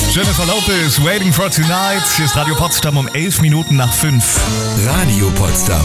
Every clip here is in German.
Jennifer Lopez, Waiting for Tonight. Hier ist Radio Potsdam um 11 Minuten nach 5. Radio Potsdam.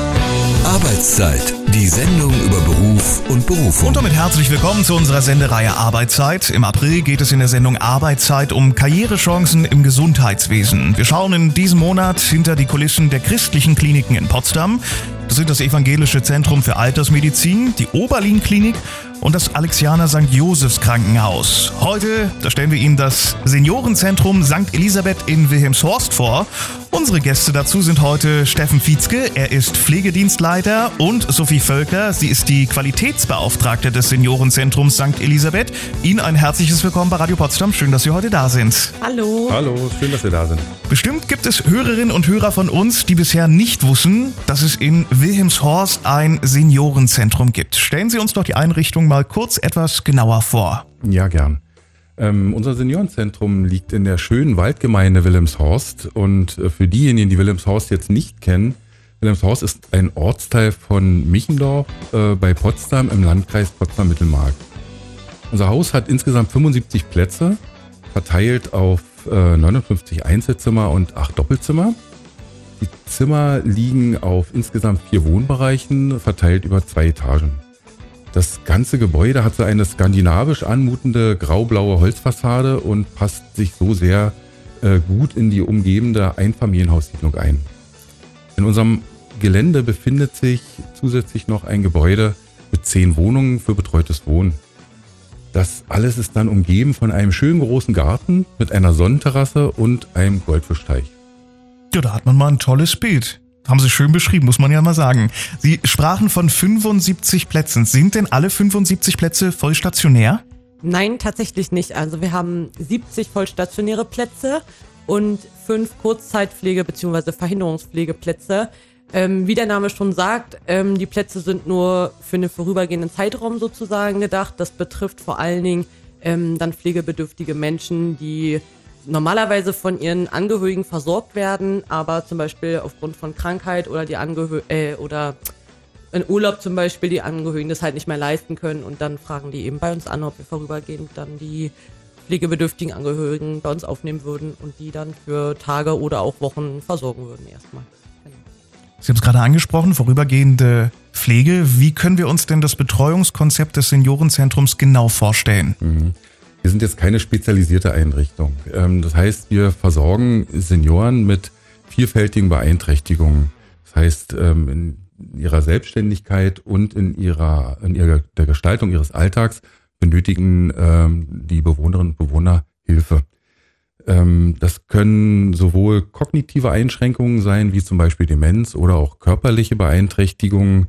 Arbeitszeit. Die Sendung über Beruf und Berufung. Und damit herzlich willkommen zu unserer Sendereihe Arbeitszeit. Im April geht es in der Sendung Arbeitszeit um Karrierechancen im Gesundheitswesen. Wir schauen in diesem Monat hinter die Kulissen der christlichen Kliniken in Potsdam. Das sind das Evangelische Zentrum für Altersmedizin, die Oberlin-Klinik und das Alexianer St. Josephs Krankenhaus. Heute, da stellen wir Ihnen das Seniorenzentrum St. Elisabeth in Wilhelmshorst vor. Unsere Gäste dazu sind heute Steffen Vietzke, er ist Pflegedienstleiter, und Sophie Völker, sie ist die Qualitätsbeauftragte des Seniorenzentrums St. Elisabeth. Ihnen ein herzliches Willkommen bei Radio Potsdam, schön, dass Sie heute da sind. Hallo. Hallo, schön, dass wir da sind. Bestimmt gibt es Hörerinnen und Hörer von uns, die bisher nicht wussten, dass es in Wilhelmshorst ein Seniorenzentrum gibt. Stellen Sie uns doch die Einrichtung mal kurz etwas genauer vor. Ja, gern. Unser Seniorenzentrum liegt in der schönen Waldgemeinde Wilhelmshorst, und für diejenigen, die Wilhelmshorst jetzt nicht kennen, Wilhelmshorst ist ein Ortsteil von Michendorf bei Potsdam im Landkreis Potsdam-Mittelmark. Unser Haus hat insgesamt 75 Plätze, verteilt auf 59 Einzelzimmer und 8 Doppelzimmer. Die Zimmer liegen auf insgesamt 4 Wohnbereichen, verteilt über 2 Etagen. Das ganze Gebäude hat so eine skandinavisch anmutende graublaue Holzfassade und passt sich so sehr gut in die umgebende Einfamilienhaussiedlung ein. In unserem Gelände befindet sich zusätzlich noch ein Gebäude mit 10 Wohnungen für betreutes Wohnen. Das alles ist dann umgeben von einem schönen großen Garten mit einer Sonnenterrasse und einem Goldfischteich. Ja, da hat man mal ein tolles Bild. Haben Sie schön beschrieben, muss man ja mal sagen. Sie sprachen von 75 Plätzen. Sind denn alle 75 Plätze voll stationär? Nein, tatsächlich nicht. Also wir haben 70 vollstationäre Plätze und 5 Kurzzeitpflege- bzw. Verhinderungspflegeplätze. Wie der Name schon sagt, die Plätze sind nur für einen vorübergehenden Zeitraum sozusagen gedacht. Das betrifft vor allen Dingen dann pflegebedürftige Menschen, die normalerweise von ihren Angehörigen versorgt werden, aber zum Beispiel aufgrund von Krankheit oder oder in Urlaub zum Beispiel die Angehörigen das halt nicht mehr leisten können, und dann fragen die eben bei uns an, ob wir vorübergehend dann die pflegebedürftigen Angehörigen bei uns aufnehmen würden und die dann für Tage oder auch Wochen versorgen würden erstmal. Genau. Sie haben es gerade angesprochen, vorübergehende Pflege. Wie können wir uns denn das Betreuungskonzept des Seniorenzentrums genau vorstellen? Wir sind jetzt keine spezialisierte Einrichtung. Das heißt, wir versorgen Senioren mit vielfältigen Beeinträchtigungen. Das heißt, in ihrer Selbstständigkeit und in der Gestaltung ihres Alltags benötigen die Bewohnerinnen und Bewohner Hilfe. Das können sowohl kognitive Einschränkungen sein, wie zum Beispiel Demenz, oder auch körperliche Beeinträchtigungen,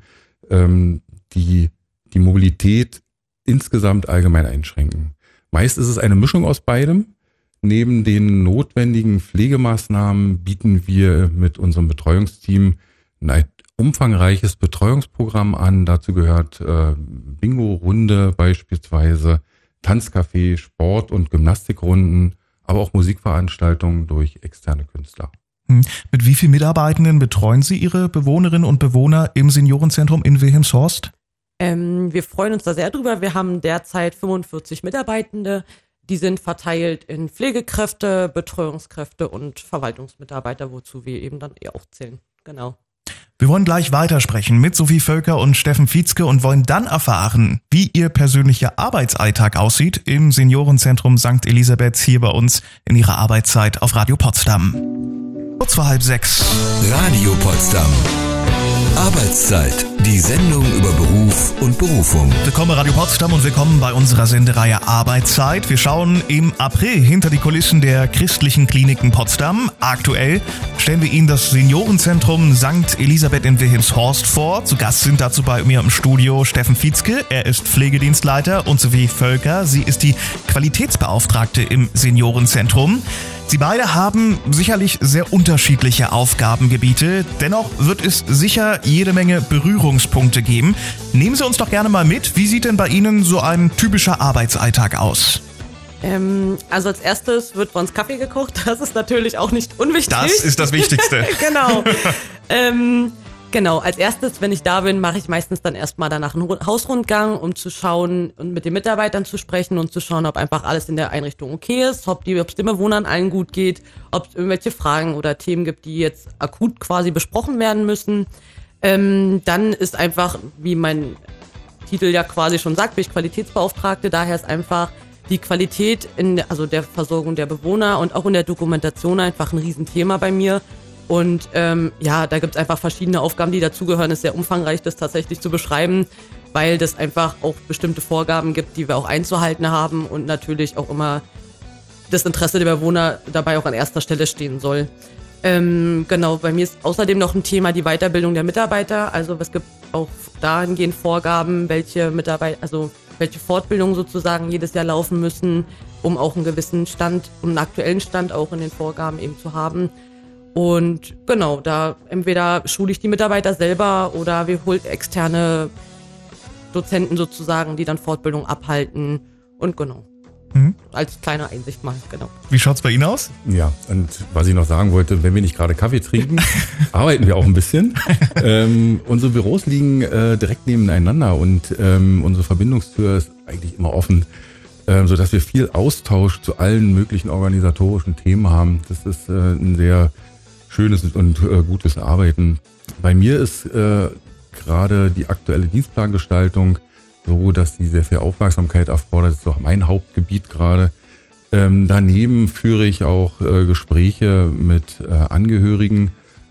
die die Mobilität insgesamt allgemein einschränken. Meist ist es eine Mischung aus beidem. Neben den notwendigen Pflegemaßnahmen bieten wir mit unserem Betreuungsteam ein umfangreiches Betreuungsprogramm an. Dazu gehört Bingo-Runde beispielsweise, Tanzcafé, Sport- und Gymnastikrunden, aber auch Musikveranstaltungen durch externe Künstler. Mit wie vielen Mitarbeitenden betreuen Sie Ihre Bewohnerinnen und Bewohner im Seniorenzentrum in Wilhelmshorst? Wir freuen uns da sehr drüber. Wir haben derzeit 45 Mitarbeitende. Die sind verteilt in Pflegekräfte, Betreuungskräfte und Verwaltungsmitarbeiter, wozu wir eben dann auch zählen. Genau. Wir wollen gleich weitersprechen mit Sophie Völker und Steffen Vietzke und wollen dann erfahren, wie ihr persönlicher Arbeitsalltag aussieht im Seniorenzentrum St. Elisabeth hier bei uns in ihrer Arbeitszeit auf Radio Potsdam. Kurz vor 5:30. Radio Potsdam. Arbeitszeit. Die Sendung über Beruf und Berufung. Willkommen bei Radio Potsdam und willkommen bei unserer Sendereihe Arbeitszeit. Wir schauen im April hinter die Kulissen der christlichen Kliniken Potsdam. Aktuell stellen wir Ihnen das Seniorenzentrum St. Elisabeth in Wilhelmshorst vor. Zu Gast sind dazu bei mir im Studio Steffen Vietzke, er ist Pflegedienstleiter, und Sophie Völker, sie ist die Qualitätsbeauftragte im Seniorenzentrum. Sie beide haben sicherlich sehr unterschiedliche Aufgabengebiete, dennoch wird es sicher jede Menge Berührungspunkte geben. Nehmen Sie uns doch gerne mal mit, wie sieht denn bei Ihnen so ein typischer Arbeitsalltag aus? Also als erstes wird bei uns Kaffee gekocht, das ist natürlich auch nicht unwichtig. Das ist das Wichtigste. Genau. Genau, als erstes, wenn ich da bin, mache ich meistens dann erstmal danach einen Hausrundgang, um zu schauen und mit den Mitarbeitern zu sprechen und zu schauen, ob einfach alles in der Einrichtung okay ist, ob es den Bewohnern allen gut geht, ob es irgendwelche Fragen oder Themen gibt, die jetzt akut quasi besprochen werden müssen. Dann ist einfach, wie mein Titel ja quasi schon sagt, bin ich Qualitätsbeauftragte, daher ist einfach die Qualität also der Versorgung der Bewohner und auch in der Dokumentation einfach ein Riesenthema bei mir. Und da gibt es einfach verschiedene Aufgaben, die dazugehören. Es ist sehr umfangreich, das tatsächlich zu beschreiben, weil das einfach auch bestimmte Vorgaben gibt, die wir auch einzuhalten haben und natürlich auch immer das Interesse der Bewohner dabei auch an erster Stelle stehen soll. Genau, bei mir ist außerdem noch ein Thema die Weiterbildung der Mitarbeiter. Also es gibt auch dahingehend Vorgaben, welche Fortbildungen sozusagen jedes Jahr laufen müssen, um auch einen gewissen Stand und einen aktuellen Stand auch in den Vorgaben eben zu haben. Und genau, da entweder schule ich die Mitarbeiter selber oder wir holen externe Dozenten sozusagen, die dann Fortbildung abhalten. Und genau, als kleine Einsicht mal, genau. Wie schaut's bei Ihnen aus? Ja, und was ich noch sagen wollte, wenn wir nicht gerade Kaffee trinken, arbeiten wir auch ein bisschen. Unsere Büros liegen direkt nebeneinander und unsere Verbindungstür ist eigentlich immer offen, sodass wir viel Austausch zu allen möglichen organisatorischen Themen haben. Das ist ein sehr schönes und gutes Arbeiten. Bei mir ist gerade die aktuelle Dienstplangestaltung so, dass die sehr viel Aufmerksamkeit erfordert. Das ist auch mein Hauptgebiet gerade. Daneben führe ich auch Gespräche mit Angehörigen,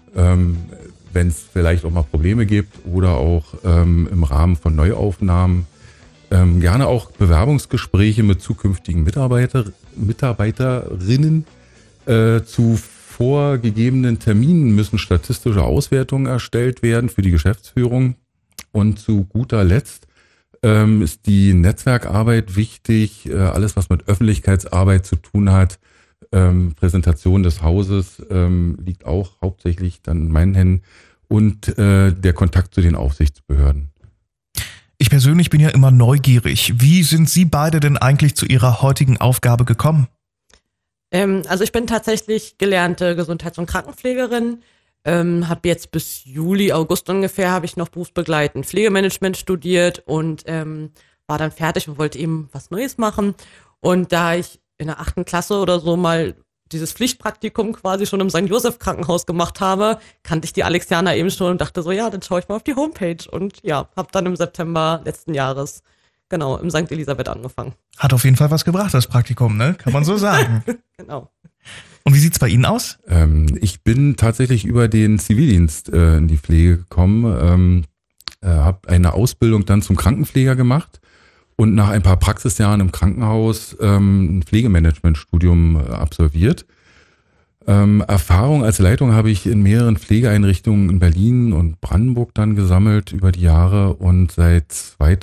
wenn es vielleicht auch mal Probleme gibt oder auch im Rahmen von Neuaufnahmen. Gerne auch Bewerbungsgespräche mit zukünftigen Mitarbeiterinnen zu vorgegebenen Terminen müssen statistische Auswertungen erstellt werden für die Geschäftsführung. Und zu guter Letzt ist die Netzwerkarbeit wichtig. Alles, was mit Öffentlichkeitsarbeit zu tun hat, Präsentation des Hauses, liegt auch hauptsächlich dann in meinen Händen. Und der Kontakt zu den Aufsichtsbehörden. Ich persönlich bin ja immer neugierig. Wie sind Sie beide denn eigentlich zu Ihrer heutigen Aufgabe gekommen? Also ich bin tatsächlich gelernte Gesundheits- und Krankenpflegerin, habe jetzt bis Juli, August ungefähr, habe ich noch berufsbegleitend Pflegemanagement studiert und war dann fertig und wollte eben was Neues machen. Und da ich in der 8. Klasse oder so mal dieses Pflichtpraktikum quasi schon im St. Joseph Krankenhaus gemacht habe, kannte ich die Alexianer eben schon und dachte so, ja, dann schaue ich mal auf die Homepage. Und ja, habe dann im September letzten Jahres genau im St. Elisabeth angefangen. Hat auf jeden Fall was gebracht, das Praktikum, ne? Kann man so sagen. Genau. Und wie sieht's bei Ihnen aus? Ich bin tatsächlich über den Zivildienst in die Pflege gekommen, habe eine Ausbildung dann zum Krankenpfleger gemacht und nach ein paar Praxisjahren im Krankenhaus ein Pflegemanagementstudium absolviert. Erfahrung als Leitung habe ich in mehreren Pflegeeinrichtungen in Berlin und Brandenburg dann gesammelt über die Jahre und seit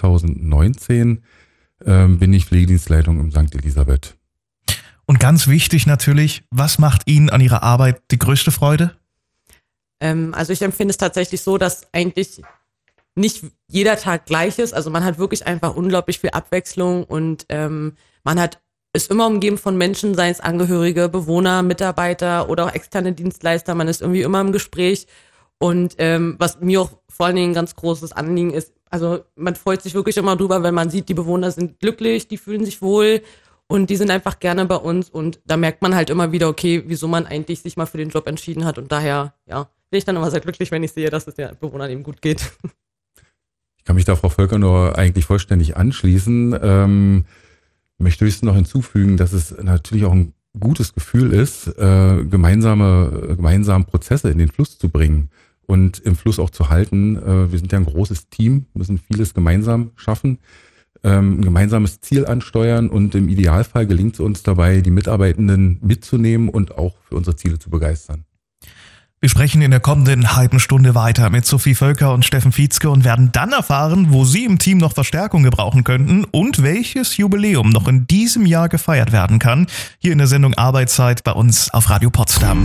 2019 bin ich Pflegedienstleitung im St. Elisabeth. Und ganz wichtig natürlich, was macht Ihnen an Ihrer Arbeit die größte Freude? Also ich empfinde es tatsächlich so, dass eigentlich nicht jeder Tag gleich ist. Also man hat wirklich einfach unglaublich viel Abwechslung und man ist immer umgeben von Menschen, seien es Angehörige, Bewohner, Mitarbeiter oder auch externe Dienstleister. Man ist irgendwie immer im Gespräch. Und was mir auch vor allen Dingen ein ganz großes Anliegen ist, also man freut sich wirklich immer drüber, wenn man sieht, die Bewohner sind glücklich, die fühlen sich wohl und die sind einfach gerne bei uns. Und da merkt man halt immer wieder, okay, wieso man eigentlich sich mal für den Job entschieden hat. Und daher, ja, bin ich dann immer sehr glücklich, wenn ich sehe, dass es den Bewohnern eben gut geht. Ich kann mich da, Frau Völker, nur eigentlich vollständig anschließen. Möchte höchstens noch hinzufügen, dass es natürlich auch ein gutes Gefühl ist, gemeinsame Prozesse in den Fluss zu bringen und im Fluss auch zu halten. Wir sind ja ein großes Team, müssen vieles gemeinsam schaffen, ein gemeinsames Ziel ansteuern und im Idealfall gelingt es uns dabei, die Mitarbeitenden mitzunehmen und auch für unsere Ziele zu begeistern. Wir sprechen in der kommenden halben Stunde weiter mit Sophie Völker und Steffen Vietzke und werden dann erfahren, wo Sie im Team noch Verstärkung gebrauchen könnten und welches Jubiläum noch in diesem Jahr gefeiert werden kann. Hier in der Sendung Arbeitszeit bei uns auf Radio Potsdam.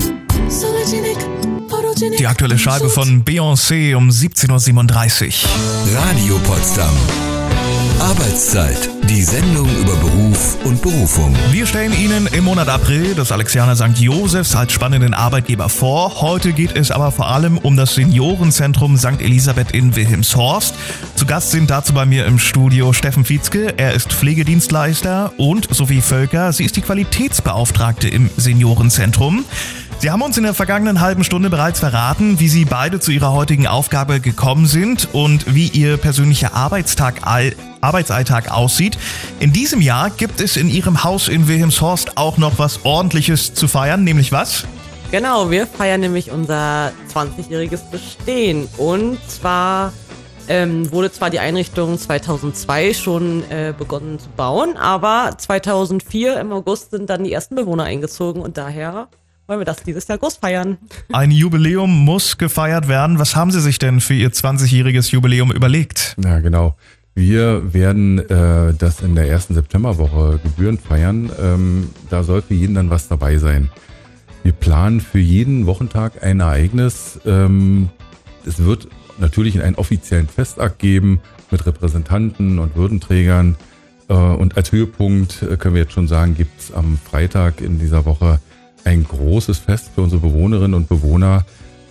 Die aktuelle Scheibe von Beyoncé um 17.37 Uhr. Radio Potsdam. Arbeitszeit, die Sendung über Beruf und Berufung. Wir stellen Ihnen im Monat April das Alexianer St. Josephs als spannenden Arbeitgeber vor. Heute geht es aber vor allem um das Seniorenzentrum St. Elisabeth in Wilhelmshorst. Zu Gast sind dazu bei mir im Studio Steffen Vietzke, er ist Pflegedienstleister, und Sophie Völker, sie ist die Qualitätsbeauftragte im Seniorenzentrum. Sie haben uns in der vergangenen halben Stunde bereits verraten, wie Sie beide zu Ihrer heutigen Aufgabe gekommen sind und wie Ihr persönlicher Arbeitsalltag aussieht. In diesem Jahr gibt es in Ihrem Haus in Wilhelmshorst auch noch was Ordentliches zu feiern, nämlich was? Genau, wir feiern nämlich unser 20-jähriges Bestehen. Und zwar wurde zwar die Einrichtung 2002 schon begonnen zu bauen, aber 2004 im August sind dann die ersten Bewohner eingezogen und daher wollen wir das dieses Jahr groß feiern. Ein Jubiläum muss gefeiert werden. Was haben Sie sich denn für Ihr 20-jähriges Jubiläum überlegt? Ja, genau. Wir werden das in der ersten Septemberwoche gebührend feiern. Da soll für jeden dann was dabei sein. Wir planen für jeden Wochentag ein Ereignis. Es wird natürlich einen offiziellen Festakt geben mit Repräsentanten und Würdenträgern. Und als Höhepunkt können wir jetzt schon sagen, gibt es am Freitag in dieser Woche ein großes Fest für unsere Bewohnerinnen und Bewohner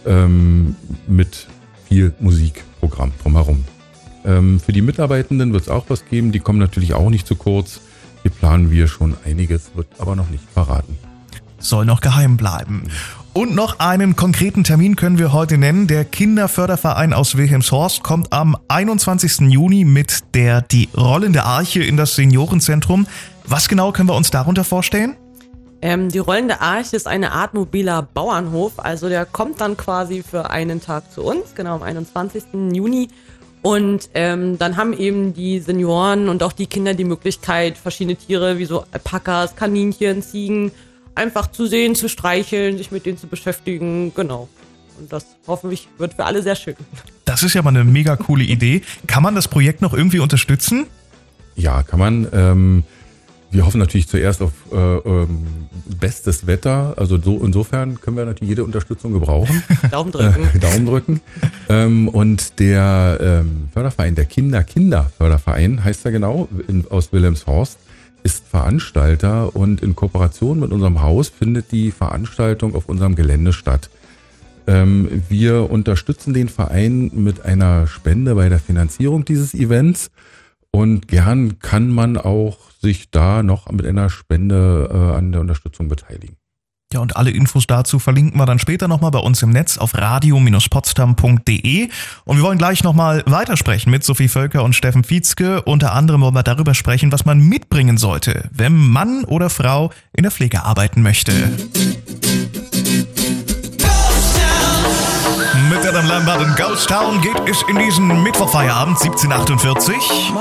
mit viel Musikprogramm drumherum. Für die Mitarbeitenden wird es auch was geben, die kommen natürlich auch nicht zu kurz. Hier planen wir schon einiges, wird aber noch nicht verraten. Soll noch geheim bleiben. Und noch einen konkreten Termin können wir heute nennen. Der Kinderförderverein aus Wilhelmshorst kommt am 21. Juni mit die rollende Arche in das Seniorenzentrum. Was genau können wir uns darunter vorstellen? Die rollende Arche ist eine Art mobiler Bauernhof, also der kommt dann quasi für einen Tag zu uns, genau am 21. Juni. Und dann haben eben die Senioren und auch die Kinder die Möglichkeit, verschiedene Tiere wie so Alpakas, Kaninchen, Ziegen einfach zu sehen, zu streicheln, sich mit denen zu beschäftigen, genau. Und das hoffentlich wird für alle sehr schön. Das ist ja mal eine mega coole Idee. Kann man das Projekt noch irgendwie unterstützen? Ja, kann man. Wir hoffen natürlich zuerst auf bestes Wetter. Also insofern können wir natürlich jede Unterstützung gebrauchen. Daumen drücken. Daumen drücken. Und der Förderverein, der Kinderförderverein, heißt er genau, aus Wilhelmshorst, ist Veranstalter, und in Kooperation mit unserem Haus findet die Veranstaltung auf unserem Gelände statt. Wir unterstützen den Verein mit einer Spende bei der Finanzierung dieses Events. Und gern kann man auch sich da noch mit einer Spende an der Unterstützung beteiligen. Ja, und alle Infos dazu verlinken wir dann später nochmal bei uns im Netz auf radio-potsdam.de. Und wir wollen gleich nochmal weitersprechen mit Sophie Völker und Steffen Vietzke. Unter anderem wollen wir darüber sprechen, was man mitbringen sollte, wenn Mann oder Frau in der Pflege arbeiten möchte. Mit Adam Lambert in Ghost Town geht es in diesen Mittwochfeierabend 17:48.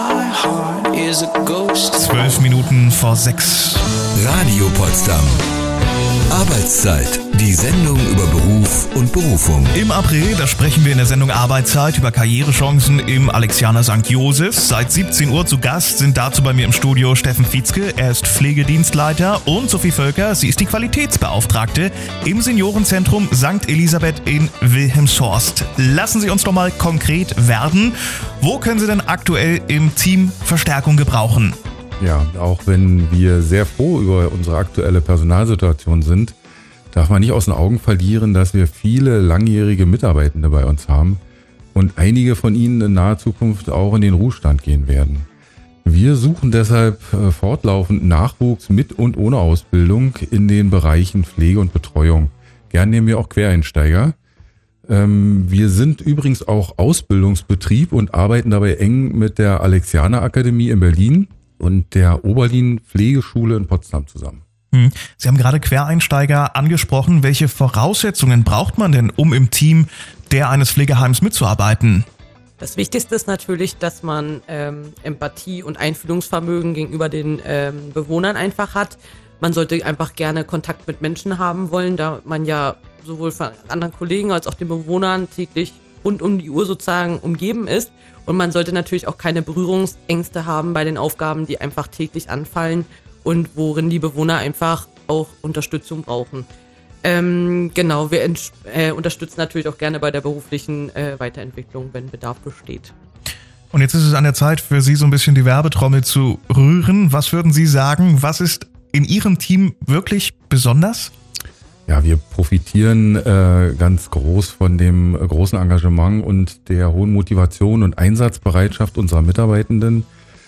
12 Minuten vor 6. Radio Potsdam. Arbeitszeit, die Sendung über Beruf und Berufung. Im April, da sprechen wir in der Sendung Arbeitszeit über Karrierechancen im Alexianer St. Josephs. Seit 17 Uhr zu Gast sind dazu bei mir im Studio Steffen Vietzke, er ist Pflegedienstleiter, und Sophie Völker, sie ist die Qualitätsbeauftragte im Seniorenzentrum St. Elisabeth in Wilhelmshorst. Lassen Sie uns doch mal konkret werden. Wo können Sie denn aktuell im Team Verstärkung gebrauchen? Ja, auch wenn wir sehr froh über unsere aktuelle Personalsituation sind, darf man nicht aus den Augen verlieren, dass wir viele langjährige Mitarbeitende bei uns haben und einige von ihnen in naher Zukunft auch in den Ruhestand gehen werden. Wir suchen deshalb fortlaufend Nachwuchs mit und ohne Ausbildung in den Bereichen Pflege und Betreuung. Gern nehmen wir auch Quereinsteiger. Wir sind übrigens auch Ausbildungsbetrieb und arbeiten dabei eng mit der Alexianer Akademie in Berlin und der Oberlin Pflegeschule in Potsdam zusammen. Sie haben gerade Quereinsteiger angesprochen. Welche Voraussetzungen braucht man denn, um im Team eines Pflegeheims mitzuarbeiten? Das Wichtigste ist natürlich, dass man Empathie und Einfühlungsvermögen gegenüber den Bewohnern einfach hat. Man sollte einfach gerne Kontakt mit Menschen haben wollen, da man ja sowohl von anderen Kollegen als auch den Bewohnern täglich rund um die Uhr sozusagen umgeben ist. Und man sollte natürlich auch keine Berührungsängste haben bei den Aufgaben, die einfach täglich anfallen und worin die Bewohner einfach auch Unterstützung brauchen. Genau, wir unterstützen natürlich auch gerne bei der beruflichen Weiterentwicklung, wenn Bedarf besteht. Und jetzt ist es an der Zeit für Sie so ein bisschen die Werbetrommel zu rühren. Was würden Sie sagen, was ist in Ihrem Team wirklich besonders? Ja, wir profitieren ganz groß von dem großen Engagement und der hohen Motivation und Einsatzbereitschaft unserer Mitarbeitenden.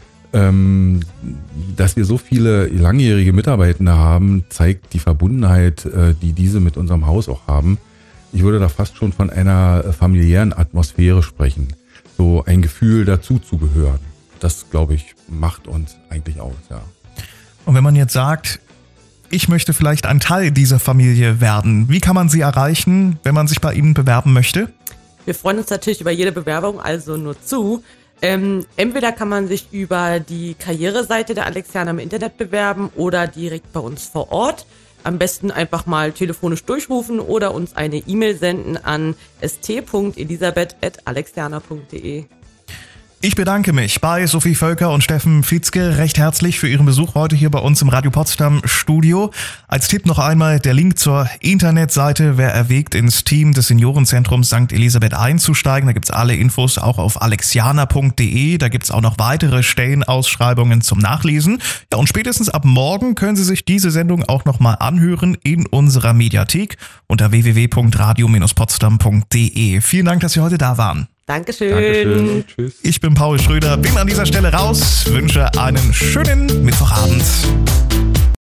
Dass wir so viele langjährige Mitarbeitende haben, zeigt die Verbundenheit, die diese mit unserem Haus auch haben. Ich würde da fast schon von einer familiären Atmosphäre sprechen. So ein Gefühl, dazu zu gehören. Das, glaube ich, macht uns eigentlich aus, ja. Und wenn man jetzt sagt, ich möchte vielleicht ein Teil dieser Familie werden, wie kann man Sie erreichen, wenn man sich bei Ihnen bewerben möchte? Wir freuen uns natürlich über jede Bewerbung, also nur zu. Entweder kann man sich über die Karriereseite der Alexianer im Internet bewerben oder direkt bei uns vor Ort. Am besten einfach mal telefonisch durchrufen oder uns eine E-Mail senden an st.elisabeth@alexianer.de. Ich bedanke mich bei Sophie Völker und Steffen Fitzke recht herzlich für Ihren Besuch heute hier bei uns im Radio Potsdam Studio. Als Tipp noch einmal der Link zur Internetseite, wer erwägt, ins Team des Seniorenzentrums St. Elisabeth einzusteigen. Da gibt's alle Infos auch auf alexianer.de. Da gibt's auch noch weitere Stellenausschreibungen zum Nachlesen. Ja, und spätestens ab morgen können Sie sich diese Sendung auch nochmal anhören in unserer Mediathek unter www.radio-potsdam.de. Vielen Dank, dass Sie heute da waren. Dankeschön. Tschüss. Ich bin Paul Schröder, bin an dieser Stelle raus, wünsche einen schönen Mittwochabend.